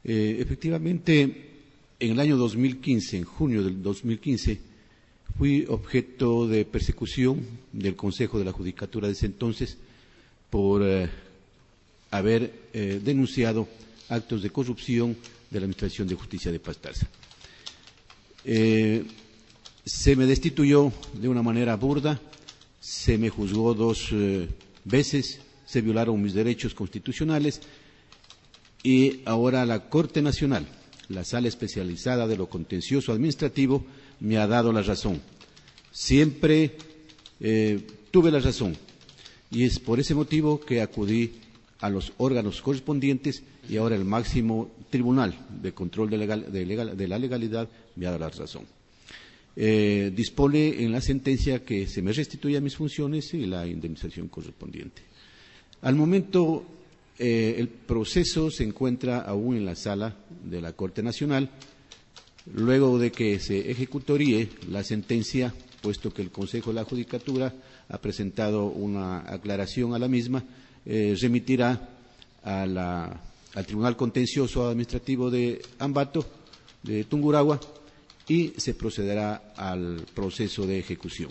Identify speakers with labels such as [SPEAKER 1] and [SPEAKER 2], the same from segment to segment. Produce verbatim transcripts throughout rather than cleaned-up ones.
[SPEAKER 1] Eh, efectivamente, en el año dos mil quince, en junio del dos mil quince, fui objeto de persecución del Consejo de la Judicatura de ese entonces por eh, haber eh, denunciado actos de corrupción de la Administración de Justicia de Pastaza. Eh, se me destituyó de una manera burda, se me juzgó dos eh, veces, se violaron mis derechos constitucionales y ahora la Corte Nacional, la Sala Especializada de lo Contencioso Administrativo, me ha dado la razón. Siempre eh, tuve la razón y es por ese motivo que acudí a los órganos correspondientes y ahora el máximo tribunal de control de, legal, de, legal, de la legalidad me ha dado la razón. Eh, dispone en la sentencia que se me restituya mis funciones y la indemnización correspondiente. Al momento, eh, el proceso se encuentra aún en la sala de la Corte Nacional, luego de que se ejecutoríe la sentencia, puesto que el Consejo de la Judicatura ha presentado una aclaración a la misma, eh, remitirá a la, al Tribunal Contencioso Administrativo de Ambato, de Tungurahua, y se procederá al proceso de ejecución.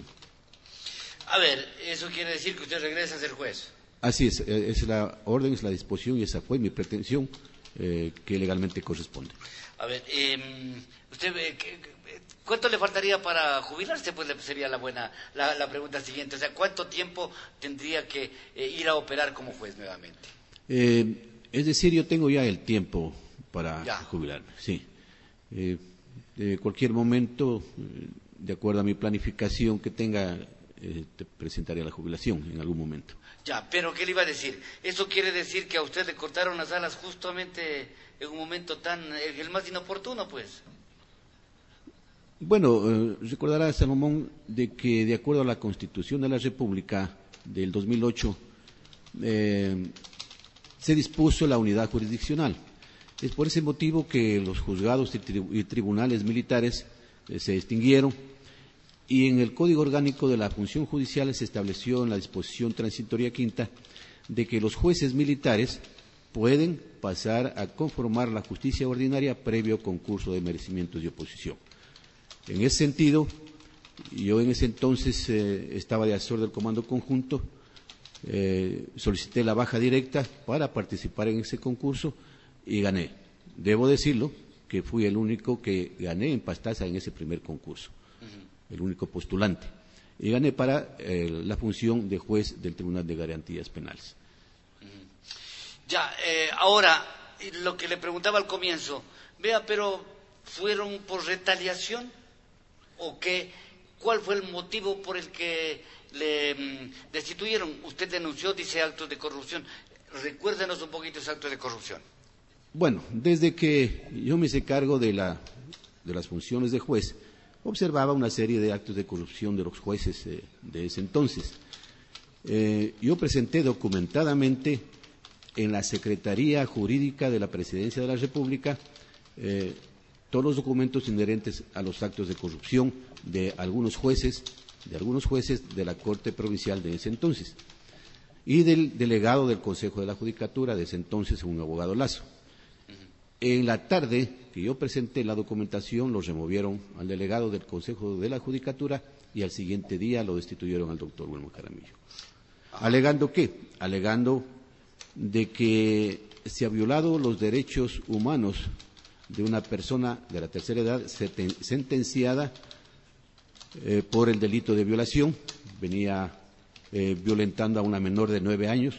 [SPEAKER 2] A ver, ¿eso quiere decir que usted regresa a ser juez?
[SPEAKER 1] Así es, es la orden, es la disposición y esa fue mi pretensión eh, que legalmente corresponde.
[SPEAKER 2] A ver, eh, usted, eh, ¿cuánto le faltaría para jubilarse? Pues sería la buena, la, la pregunta siguiente. O sea, ¿cuánto tiempo tendría que eh, ir a operar como juez nuevamente?
[SPEAKER 1] Eh, es decir, yo tengo ya el tiempo para
[SPEAKER 2] ya.
[SPEAKER 1] jubilarme, sí. Eh, de cualquier momento, de acuerdo a mi planificación que tenga, eh, te presentaré la jubilación en algún momento.
[SPEAKER 2] Ya, pero ¿qué le iba a decir? ¿Eso quiere decir que a usted le cortaron las alas justamente en un momento tan, el, el más inoportuno, pues?
[SPEAKER 1] Bueno, eh, recordará, Salomón, de que de acuerdo a la Constitución de la República del dos mil ocho, eh, se dispuso la unidad jurisdiccional. Es por ese motivo que los juzgados y, tri y tribunales militares eh, se extinguieron y en el Código Orgánico de la Función Judicial se estableció en la disposición transitoria quinta de que los jueces militares pueden pasar a conformar la justicia ordinaria previo concurso de merecimientos y oposición. En ese sentido, yo en ese entonces eh, estaba de asesor del Comando Conjunto, eh, solicité la baja directa para participar en ese concurso y gané. Debo decirlo que fui el único que gané en Pastaza en ese primer concurso, uh-huh. el único postulante. Y gané para eh, la función de juez del Tribunal de Garantías Penales.
[SPEAKER 2] Uh-huh. Ya, eh, ahora, lo que le preguntaba al comienzo, vea, pero ¿fueron por retaliación o qué? ¿Cuál fue el motivo por el que le mm, destituyeron? Usted denunció, dice, actos de corrupción. Recuérdenos un poquito esos actos de corrupción.
[SPEAKER 1] Bueno, desde que yo me hice cargo de, la, de las funciones de juez, observaba una serie de actos de corrupción de los jueces eh, de ese entonces. Eh, yo presenté documentadamente en la Secretaría Jurídica de la Presidencia de la República eh, todos los documentos inherentes a los actos de corrupción de algunos jueces, de algunos jueces de la Corte Provincial de ese entonces, y del delegado del Consejo de la Judicatura de ese entonces, un abogado Lazo. En la tarde que yo presenté la documentación, lo removieron al delegado del Consejo de la Judicatura y al siguiente día lo destituyeron al doctor Wilmer Jaramillo. ¿Alegando qué? Alegando de que se ha violado los derechos humanos de una persona de la tercera edad sentenciada eh, por el delito de violación. Venía eh, violentando a una menor de nueve años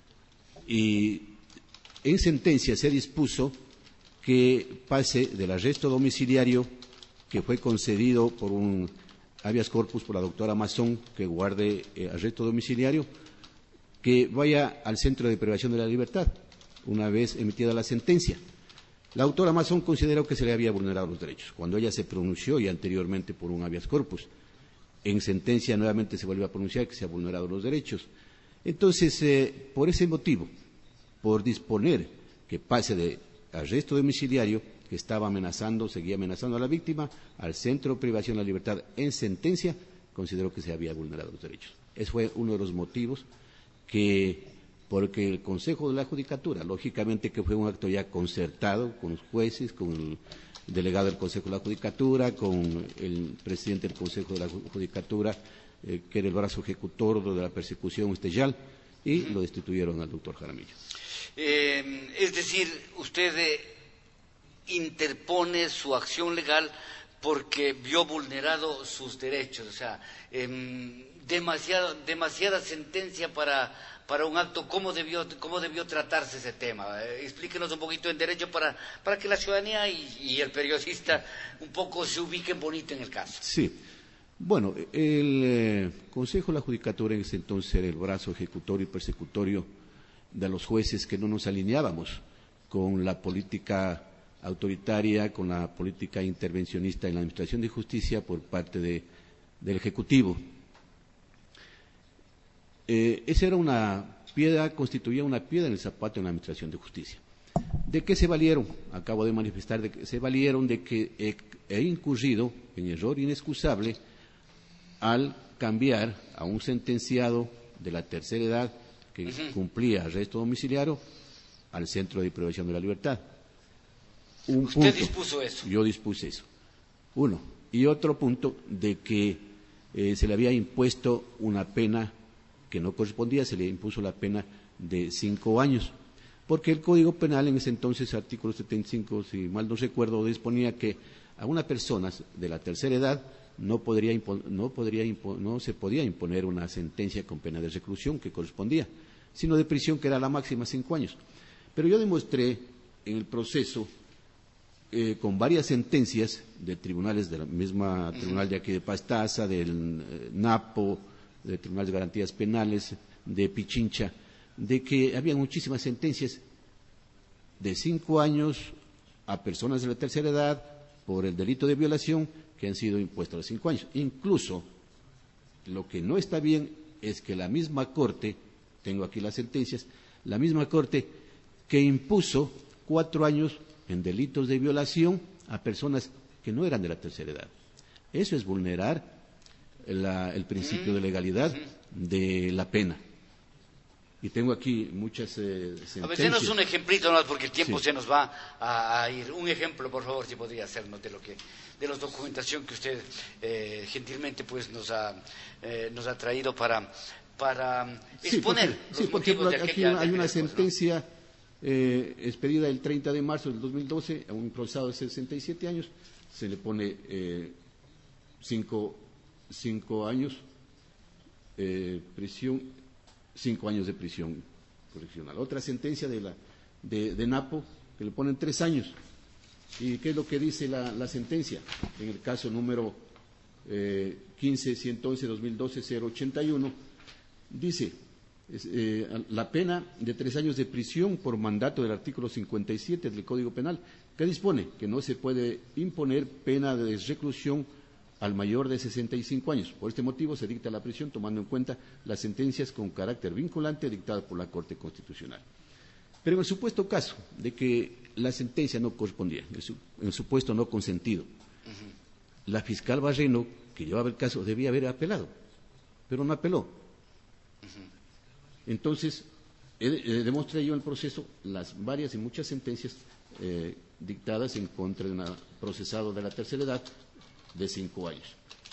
[SPEAKER 1] y en sentencia se dispuso que pase del arresto domiciliario que fue concedido por un habeas corpus por la doctora Mazón, que guarde eh, arresto domiciliario, que vaya al centro de privación de la libertad, una vez emitida la sentencia. La doctora Mazón consideró que se le había vulnerado los derechos, cuando ella se pronunció ya anteriormente por un habeas corpus. En sentencia nuevamente se volvió a pronunciar que se han vulnerado los derechos. Entonces, eh, por ese motivo, por disponer que pase de arresto domiciliario, que estaba amenazando, seguía amenazando a la víctima, al centro de privación de la libertad en sentencia, consideró que se había vulnerado los derechos. Ese fue uno de los motivos que porque el Consejo de la Judicatura, lógicamente que fue un acto ya concertado con los jueces, con el delegado del Consejo de la Judicatura, con el presidente del Consejo de la Judicatura, eh, que era el brazo ejecutor de la persecución Estellal, y lo destituyeron al doctor Jaramillo.
[SPEAKER 2] Eh, es decir, usted eh, interpone su acción legal porque vio vulnerado sus derechos, o sea, eh, demasiada, demasiada sentencia para, para un acto. ¿Cómo debió, cómo debió tratarse ese tema? Eh, explíquenos un poquito en derecho para, para que la ciudadanía y, y el periodista un poco se ubiquen bonito en el caso.
[SPEAKER 1] Sí. Bueno, el eh, Consejo de la Judicatura en ese entonces era el brazo ejecutorio y persecutorio de los jueces que no nos alineábamos con la política autoritaria, con la política intervencionista en la Administración de Justicia por parte de, del Ejecutivo. Eh, esa era una piedra, constituía una piedra en el zapato en la Administración de Justicia. ¿De qué se valieron? Acabo de manifestar de que se valieron de que he, he incurrido en error inexcusable al cambiar a un sentenciado de la tercera edad que uh-huh. cumplía arresto domiciliario al Centro de Privación de la Libertad. Un
[SPEAKER 2] ¿Usted
[SPEAKER 1] punto,
[SPEAKER 2] dispuso eso?
[SPEAKER 1] Yo dispuse eso. Uno. Y otro punto, de que eh, se le había impuesto una pena que no correspondía, se le impuso la pena de cinco años. Porque el Código Penal en ese entonces, artículo setenta y cinco, si mal no recuerdo, disponía que a una persona de la tercera edad no, podría impo- no, podría impo- no se podía imponer una sentencia con pena de reclusión que correspondía, sino de prisión, que era la máxima, cinco años. Pero yo demostré en el proceso, eh, con varias sentencias de tribunales, de la misma tribunal de aquí de Pastaza, del eh, Napo, del Tribunal de Garantías Penales, de Pichincha, de que había muchísimas sentencias de cinco años a personas de la tercera edad por el delito de violación que han sido impuestos a los cinco años. Incluso, lo que no está bien es que la misma Corte, tengo aquí las sentencias, la misma Corte que impuso cuatro años en delitos de violación a personas que no eran de la tercera edad. Eso es vulnerar la, el principio de legalidad de la pena. Y tengo aquí muchas eh, sentencias.
[SPEAKER 2] A ver, denos un ejemplito, ¿no? Porque el tiempo
[SPEAKER 1] sí.
[SPEAKER 2] se nos va a, a ir. Un ejemplo, por favor, si podría hacernos de lo que, de la documentación que usted eh, gentilmente pues nos ha, eh, nos ha traído para, para
[SPEAKER 1] sí,
[SPEAKER 2] exponer
[SPEAKER 1] porque,
[SPEAKER 2] los
[SPEAKER 1] sí, por ejemplo,
[SPEAKER 2] motivos de
[SPEAKER 1] aquí
[SPEAKER 2] aquella,
[SPEAKER 1] hay
[SPEAKER 2] de
[SPEAKER 1] una
[SPEAKER 2] aquella
[SPEAKER 1] sentencia
[SPEAKER 2] cosa, ¿no?
[SPEAKER 1] eh, expedida el treinta de marzo del dos mil doce a un procesado de sesenta y siete años, se le pone eh, cinco, cinco años eh, prisión, cinco años de prisión correccional. Otra sentencia de, la, de, de Napo, que le ponen tres años. ¿Y qué es lo que dice la, la sentencia? En el caso número eh, quince ciento once dos mil doce cero ochenta y uno, dice es, eh, la pena de tres años de prisión por mandato del artículo cincuenta y siete del Código Penal, que dispone que no se puede imponer pena de reclusión al mayor de sesenta y cinco años. Por este motivo se dicta la prisión tomando en cuenta las sentencias con carácter vinculante dictadas por la Corte Constitucional. Pero en el supuesto caso de que la sentencia no correspondía, en el supuesto no consentido, uh-huh. la fiscal Barreno, que llevaba el caso, debía haber apelado, pero no apeló. Uh-huh. Entonces, eh, eh, demostré yo en el proceso las varias y muchas sentencias eh, dictadas en contra de un procesado de la tercera edad de cinco años.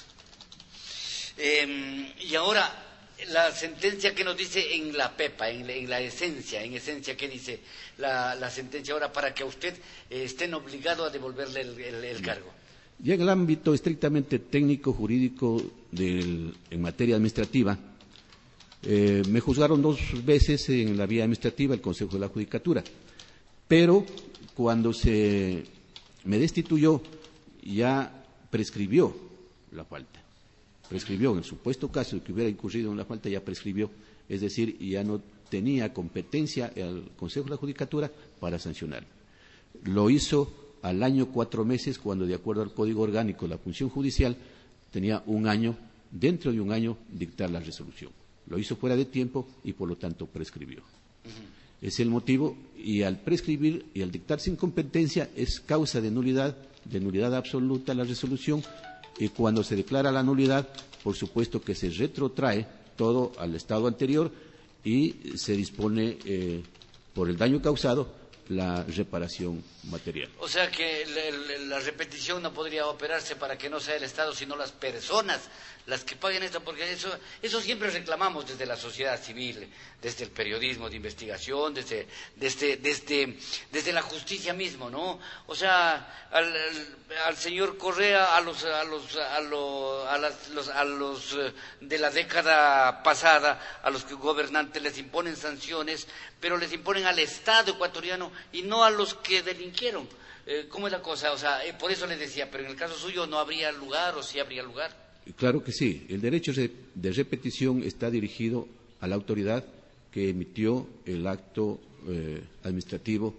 [SPEAKER 2] Eh, y ahora, la sentencia que nos dice en la PEPA, en la, en la esencia, en esencia, ¿qué dice la, la sentencia ahora para que a usted eh, estén obligado a devolverle el, el, el cargo?
[SPEAKER 1] Ya en el ámbito estrictamente técnico, jurídico, del, en materia administrativa, eh, me juzgaron dos veces en la vía administrativa el Consejo de la Judicatura, pero cuando se me destituyó ya prescribió la falta. Prescribió, en el supuesto caso de que hubiera incurrido en la falta, ya prescribió, es decir, ya no tenía competencia el Consejo de la Judicatura para sancionar. Lo hizo al año cuatro meses, cuando de acuerdo al Código Orgánico de la Función Judicial tenía un año, dentro de un año, dictar la resolución. Lo hizo fuera de tiempo y por lo tanto prescribió. Uh-huh. Es el motivo, y al prescribir y al dictar sin competencia es causa de nulidad, de nulidad absoluta la resolución, y cuando se declara la nulidad, por supuesto que se retrotrae todo al estado anterior y se dispone, eh, por el daño causado, la reparación material.
[SPEAKER 2] O sea que la, la repetición no podría operarse para que no sea el Estado, sino las personas las que paguen esto, porque eso, eso siempre reclamamos desde la sociedad civil, desde el periodismo de investigación, desde, desde, desde, desde la justicia mismo, ¿no? O sea, al, al, al señor Correa, a los, a los, a los, a las, los, a los de la década pasada, a los que gobernantes les imponen sanciones, pero les imponen al Estado ecuatoriano y no a los que delinquieron. Eh, ¿Cómo es la cosa? O sea, eh, por eso les decía, pero en el caso suyo no habría lugar o sí habría lugar.
[SPEAKER 1] Claro que sí. El derecho de repetición está dirigido a la autoridad que emitió el acto eh, administrativo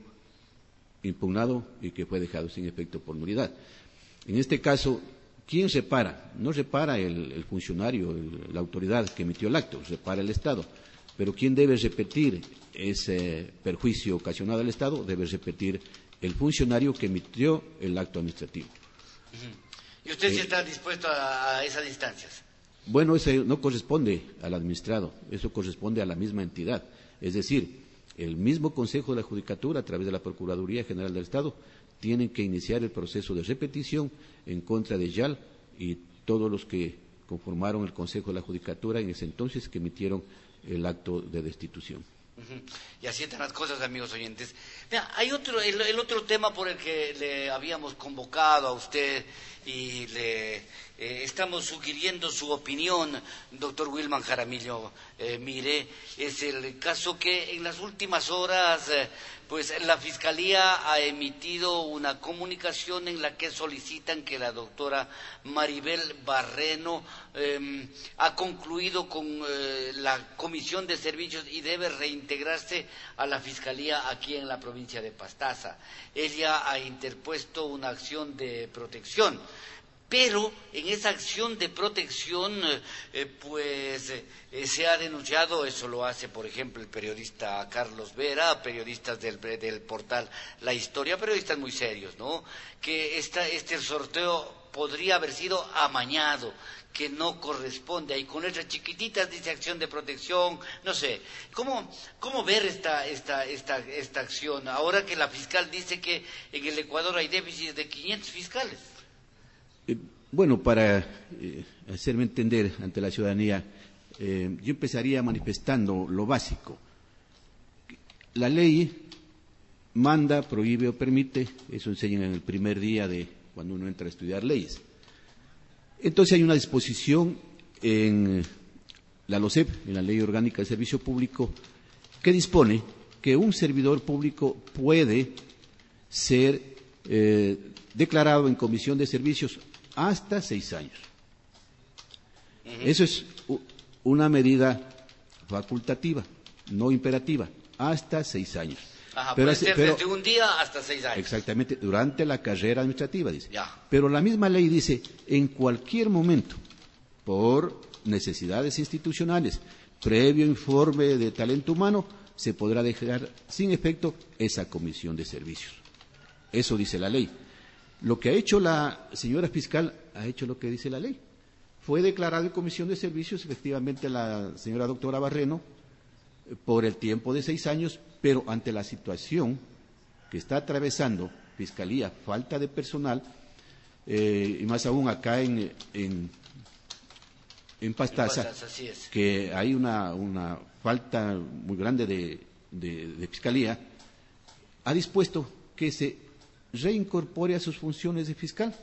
[SPEAKER 1] impugnado y que fue dejado sin efecto por nulidad. En este caso, ¿quién repara? No repara el, el funcionario, el, la autoridad que emitió el acto, repara el Estado. Pero ¿quién debe repetir ese perjuicio ocasionado al Estado? Debe repetir el funcionario que emitió el acto administrativo.
[SPEAKER 2] Uh-huh. ¿Y usted sí eh, está dispuesto a, a esas distancias?
[SPEAKER 1] Bueno, eso no corresponde al administrado, eso corresponde a la misma entidad. Es decir, el mismo Consejo de la Judicatura, a través de la Procuraduría General del Estado, tienen que iniciar el proceso de repetición en contra de Yal y todos los que conformaron el Consejo de la Judicatura en ese entonces que emitieron el acto de destitución.
[SPEAKER 2] Uh-huh. Y así están las cosas, amigos oyentes. Mira, hay otro, el, el otro tema por el que le habíamos convocado a usted y le eh, estamos sugiriendo su opinión, doctor Wilman Jaramillo eh, Mire, es el caso que en las últimas horas eh, pues la Fiscalía ha emitido una comunicación en la que solicitan que la doctora Maribel Barreno eh, ha concluido con eh, la Comisión de Servicios y debe reintegrarse a la Fiscalía aquí en la provincia de Pastaza. Ella ha interpuesto una acción de protección. Pero en esa acción de protección, eh, pues eh, se ha denunciado, eso lo hace, por ejemplo, el periodista Carlos Vera, periodistas del, del portal La Historia, periodistas muy serios, ¿no? Que esta, este sorteo podría haber sido amañado, que no corresponde. Ahí con letras chiquititas dice acción de protección, no sé. ¿Cómo, cómo ver esta, esta, esta, esta acción? Ahora que la fiscal dice que en el Ecuador hay déficit de quinientos fiscales.
[SPEAKER 1] Eh, bueno, para eh, hacerme entender ante la ciudadanía, eh, yo empezaría manifestando lo básico. La ley manda, prohíbe o permite, eso enseñan en el primer día de cuando uno entra a estudiar leyes. Entonces hay una disposición en la LOCEP, en la Ley Orgánica del Servicio Público, que dispone que un servidor público puede ser eh, declarado en comisión de servicios hasta seis años. Uh-huh. Eso es una medida facultativa, no imperativa, hasta seis años.
[SPEAKER 2] Ajá, pero, puede ser pero, desde un día hasta seis años.
[SPEAKER 1] Exactamente, durante la carrera administrativa, dice.
[SPEAKER 2] Ya.
[SPEAKER 1] Pero la misma ley dice, en cualquier momento, por necesidades institucionales, previo informe de talento humano, se podrá dejar sin efecto esa comisión de servicios. Eso dice la ley. Lo que ha hecho la señora fiscal, ha hecho lo que dice la ley. Fue declarada en comisión de servicios, efectivamente, la señora doctora Barreno, por el tiempo de seis años, pero ante la situación que está atravesando Fiscalía, falta de personal, eh, y más aún acá en, en, en Pastaza,
[SPEAKER 2] en Pastaza así es.
[SPEAKER 1] Que hay una, una falta muy grande de, de, de Fiscalía, ha dispuesto que se reincorpore a sus funciones de fiscal.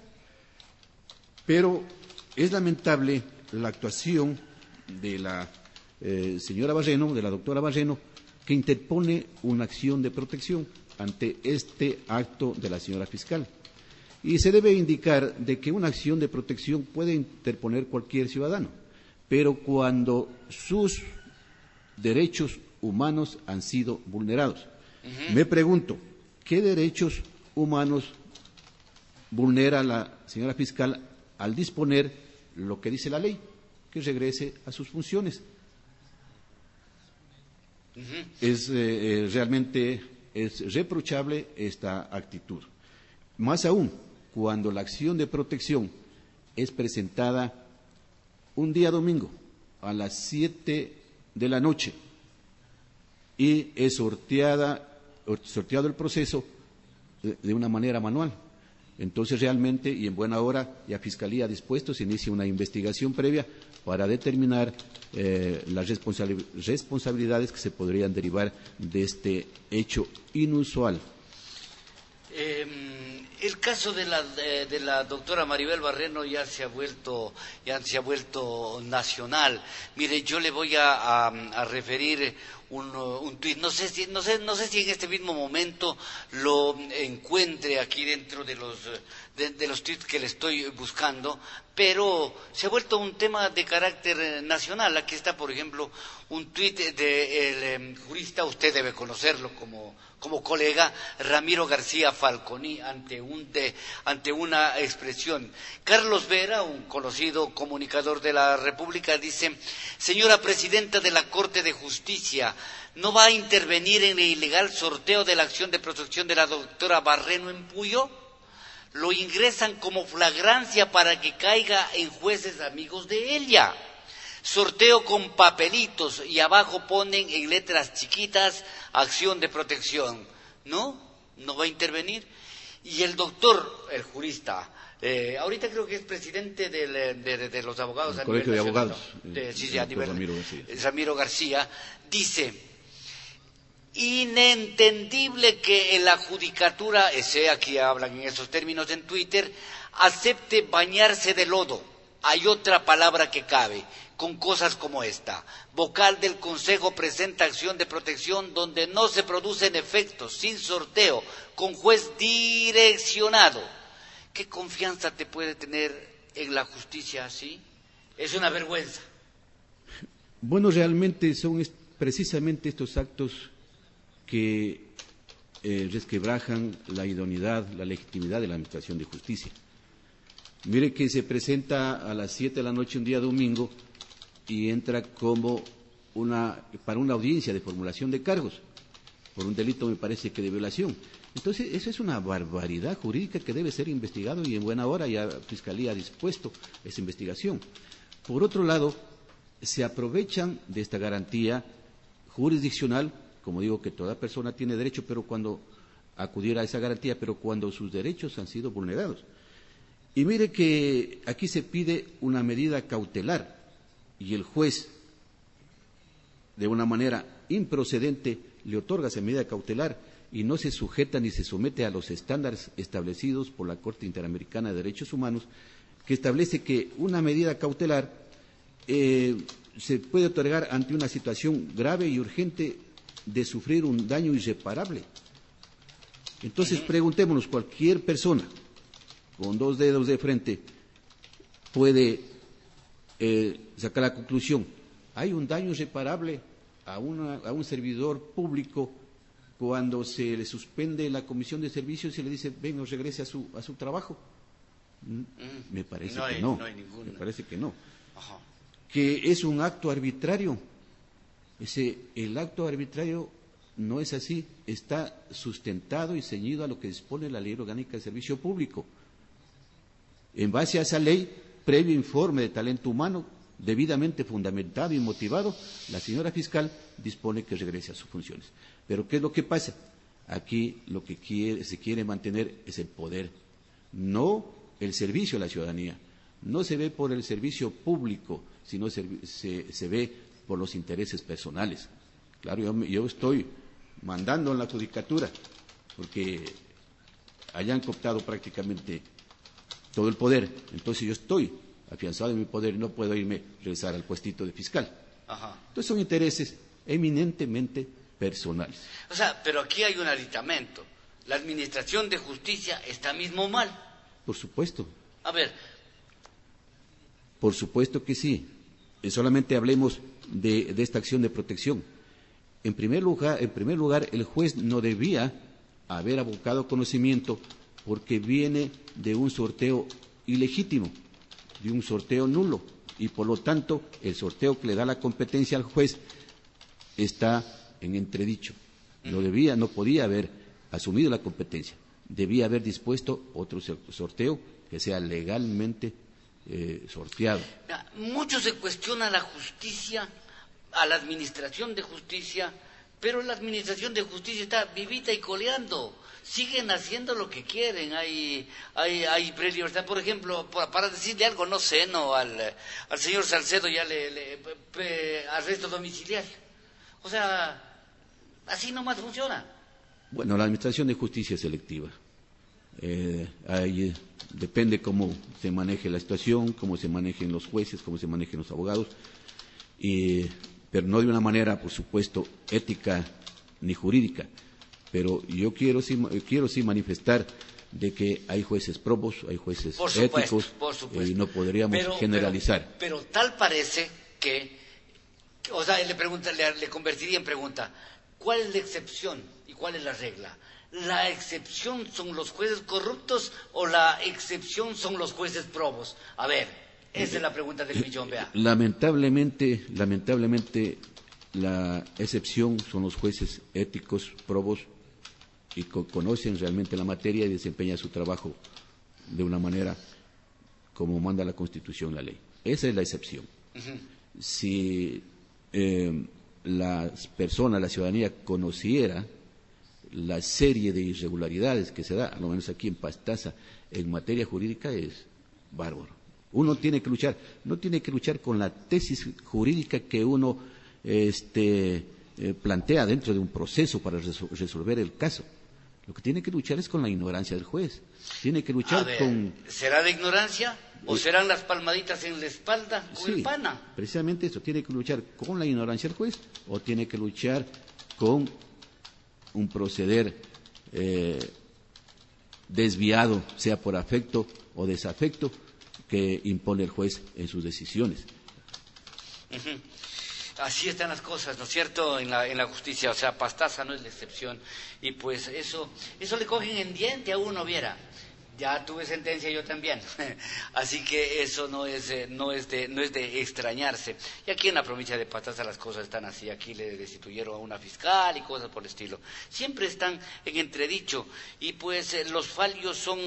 [SPEAKER 1] Pero es lamentable la actuación de la eh, señora Barreno, de la doctora Barreno, que interpone una acción de protección ante este acto de la señora fiscal. Y se debe indicar de que una acción de protección puede interponer cualquier ciudadano, pero cuando sus derechos humanos han sido vulnerados. Uh-huh. Me pregunto, ¿qué derechos humanos vulnera la señora fiscal al disponer lo que dice la ley, que regrese a sus funciones? Uh-huh. Es eh, realmente es reprochable esta actitud. Más aún, cuando la acción de protección es presentada un día domingo a las siete de la noche y es sorteada, sorteado el proceso de, de una manera manual. Entonces, realmente, y en buena hora, ya Fiscalía ha dispuesto, se inicia una investigación previa para determinar eh, las responsab- responsabilidades que se podrían derivar de este hecho inusual.
[SPEAKER 2] Eh, el caso de la, de, de la doctora Maribel Barreno ya se ha vuelto, ya se ha vuelto nacional. Mire, yo le voy a, a, a referir un, un tuit, no sé si, no sé, no sé si en este mismo momento lo encuentre aquí dentro de los de, de los tuits que le estoy buscando, pero se ha vuelto un tema de carácter nacional. Aquí está, por ejemplo, un tuit del de eh, jurista, usted debe conocerlo como como colega, Ramiro García Falconi, ante, un de, ante una expresión. Carlos Vera, un conocido comunicador de la República, dice: señora presidenta de la Corte de Justicia, ¿no va a intervenir en el ilegal sorteo de la acción de protección de la doctora Barreno en Puyo? Lo ingresan como flagrancia para que caiga en jueces amigos de ella. Sorteo con papelitos y abajo ponen en letras chiquitas acción de protección. ¿No? ¿No va a intervenir? Y el doctor, el jurista, eh, ahorita creo que es presidente del, de, de, de los abogados
[SPEAKER 1] el
[SPEAKER 2] a
[SPEAKER 1] Colegio
[SPEAKER 2] nivel
[SPEAKER 1] de
[SPEAKER 2] nacional,
[SPEAKER 1] Abogados,
[SPEAKER 2] ¿no? de,
[SPEAKER 1] el,
[SPEAKER 2] sí,
[SPEAKER 1] el
[SPEAKER 2] sí, a nivel,
[SPEAKER 1] Ramiro García.
[SPEAKER 2] Ramiro García, dice: inentendible que en la judicatura, ese aquí hablan en esos términos en Twitter, acepte bañarse de lodo. Hay otra palabra que cabe con cosas como esta. Vocal del Consejo presenta acción de protección donde no se producen efectos, sin sorteo, con juez direccionado. ¿Qué confianza te puede tener en la justicia así? Es una vergüenza.
[SPEAKER 1] Bueno, realmente son est- precisamente estos actos que eh, resquebrajan la idoneidad, la legitimidad de la Administración de Justicia. Mire que se presenta a las siete de la noche un día domingo y entra como una para una audiencia de formulación de cargos por un delito, me parece que de violación. Entonces, eso es una barbaridad jurídica que debe ser investigado y en buena hora ya Fiscalía ha dispuesto esa investigación. Por otro lado, se aprovechan de esta garantía jurisdiccional, como digo, que toda persona tiene derecho, pero cuando acudir a esa garantía, pero cuando sus derechos han sido vulnerados. Y mire que aquí se pide una medida cautelar y el juez, de una manera improcedente, le otorga esa medida cautelar y no se sujeta ni se somete a los estándares establecidos por la Corte Interamericana de Derechos Humanos, que establece que una medida cautelar eh, se puede otorgar ante una situación grave y urgente de sufrir un daño irreparable. Entonces, preguntémonos, cualquier persona con dos dedos de frente puede eh, sacar la conclusión: hay un daño irreparable a, una, a un servidor público cuando se le suspende la comisión de servicios y le dice: venga, regrese a su, a su trabajo. Mm, me parece
[SPEAKER 2] no hay,
[SPEAKER 1] que no,
[SPEAKER 2] no hay ninguna.
[SPEAKER 1] me parece que no.
[SPEAKER 2] Ajá.
[SPEAKER 1] Que es un acto arbitrario. Ese, el acto arbitrario no es así, está sustentado y ceñido a lo que dispone la Ley Orgánica de Servicio Público. En base a esa ley, previo informe de talento humano, debidamente fundamentado y motivado, la señora fiscal dispone que regrese a sus funciones. Pero ¿qué es lo que pasa? Aquí lo que quiere, se quiere mantener es el poder, no el servicio a la ciudadanía. No se ve por el servicio público, sino se, se, se ve por los intereses personales. Claro, yo, yo estoy mandando en la judicatura, porque hayan cooptado prácticamente todo el poder. Entonces yo estoy afianzado en mi poder y no puedo irme regresar al puestito de fiscal.
[SPEAKER 2] Ajá.
[SPEAKER 1] Entonces son intereses eminentemente personales.
[SPEAKER 2] O sea, pero aquí hay un aditamento. La Administración de Justicia está mismo mal.
[SPEAKER 1] Por supuesto.
[SPEAKER 2] A ver.
[SPEAKER 1] Por supuesto que sí. Eh, solamente hablemos de, de esta acción de protección. En primer lugar, en primer lugar, el juez no debía haber abocado conocimiento porque viene de un sorteo ilegítimo, de un sorteo nulo, y por lo tanto el sorteo que le da la competencia al juez está en entredicho. No debía, no podía haber asumido la competencia, debía haber dispuesto otro sorteo que sea legalmente eh, sorteado.
[SPEAKER 2] Mucho se cuestiona la justicia, a la administración de justicia, pero la administración de justicia está vivita y coleando. Siguen haciendo lo que quieren. Hay, hay, hay prelibertad. Por ejemplo, para, para decirle algo, no sé, no, al, al señor Salcedo ya le, le pe, pe, arresto domiciliario. O sea, así nomás funciona.
[SPEAKER 1] Bueno, la administración de justicia es selectiva. Eh, hay, depende cómo se maneje la situación, cómo se manejen los jueces, cómo se manejen los abogados, y, pero no de una manera, por supuesto, ética ni jurídica. Pero yo quiero sí, quiero sí manifestar de que hay jueces probos, hay jueces
[SPEAKER 2] por supuesto,
[SPEAKER 1] éticos,
[SPEAKER 2] por supuesto.
[SPEAKER 1] y no podríamos
[SPEAKER 2] pero,
[SPEAKER 1] generalizar.
[SPEAKER 2] Pero, pero tal parece que, que, o sea, le, pregunta, le, le convertiría en pregunta, ¿cuál es la excepción y cuál es la regla? ¿La excepción son los jueces corruptos o la excepción son los jueces probos? A ver, esa es la pregunta del millón, vea.
[SPEAKER 1] Lamentablemente, lamentablemente, la excepción son los jueces éticos, probos, y co conocen realmente la materia y desempeñan su trabajo de una manera como manda la Constitución, la ley. Esa es la excepción. Uh-huh. Si eh, las personas, la ciudadanía conociera la serie de irregularidades que se da, a lo menos aquí en Pastaza, en materia jurídica, es bárbaro. Uno tiene que luchar, no tiene que luchar con la tesis jurídica que uno este, eh, plantea dentro de un proceso para resol resolver el caso. Lo que tiene que luchar es con la ignorancia del juez. Tiene que luchar
[SPEAKER 2] ver,
[SPEAKER 1] con...
[SPEAKER 2] ¿será de ignorancia o serán las palmaditas en la espalda con el pana?
[SPEAKER 1] Sí, precisamente eso. Tiene que luchar con la ignorancia del juez o tiene que luchar con un proceder eh, desviado, sea por afecto o desafecto, que impone el juez en sus decisiones.
[SPEAKER 2] Uh-huh. Así están las cosas, ¿no es cierto?, en la, en la justicia. O sea, Pastaza no es la excepción. Y pues eso, eso le cogen en diente a uno, viera. Ya tuve sentencia yo también. Así que eso no es, eh, no, es de, no es de extrañarse. Y aquí en la provincia de Pastaza las cosas están así. Aquí le destituyeron a una fiscal y cosas por el estilo. Siempre están en entredicho. Y pues eh, los fallos son,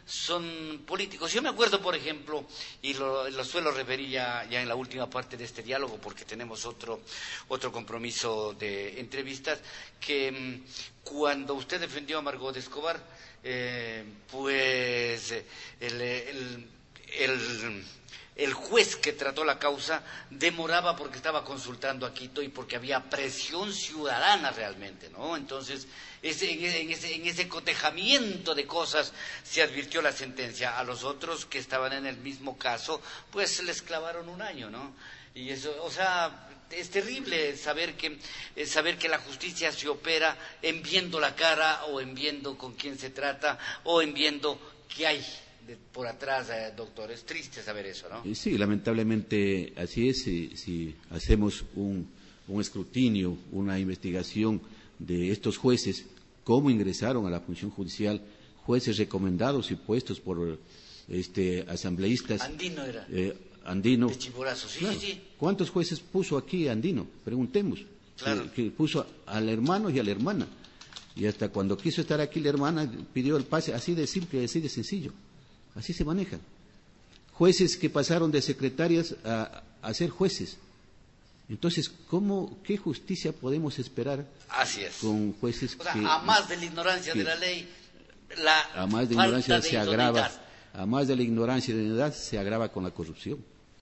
[SPEAKER 2] son políticos. Yo me acuerdo, por ejemplo, y lo, lo suelo referir ya, ya en la última parte de este diálogo, porque tenemos otro, otro compromiso de entrevistas, que mmm, cuando usted defendió a Margot Escobar, Eh, pues el, el, el, el juez que trató la causa demoraba porque estaba consultando a Quito y porque había presión ciudadana realmente, ¿no? Entonces, ese, en, ese, en ese cotejamiento de cosas se advirtió la sentencia. A los otros que estaban en el mismo caso, pues les clavaron un año, ¿no? Y eso, o sea, es terrible saber que, eh, saber que la justicia se opera en viendo la cara o en viendo con quién se trata o en viendo qué hay de, por atrás, eh, doctor. Es triste saber eso, ¿no?
[SPEAKER 1] Sí, lamentablemente así es. Si, si hacemos un, un escrutinio, una investigación de estos jueces, cómo ingresaron a la función judicial, jueces recomendados y puestos por este, asambleístas.
[SPEAKER 2] Andino era.
[SPEAKER 1] Eh, Andino.
[SPEAKER 2] De Chimborazo, sí,
[SPEAKER 1] claro.
[SPEAKER 2] sí, sí.
[SPEAKER 1] ¿Cuántos jueces puso aquí Andino? Preguntemos.
[SPEAKER 2] Claro.
[SPEAKER 1] Que, que puso al hermano y a la hermana. Y hasta cuando quiso estar aquí la hermana pidió el pase, así de simple, así de sencillo. Así se maneja. Jueces que pasaron de secretarias a, a ser jueces. Entonces, ¿cómo, qué justicia podemos esperar
[SPEAKER 2] así es.
[SPEAKER 1] con jueces
[SPEAKER 2] o sea,
[SPEAKER 1] que...
[SPEAKER 2] a más de la ignorancia
[SPEAKER 1] que,
[SPEAKER 2] de la ley, la
[SPEAKER 1] a más de
[SPEAKER 2] falta
[SPEAKER 1] ignorancia
[SPEAKER 2] de
[SPEAKER 1] se agrava, a más de la ignorancia y de la edad se agrava con la corrupción.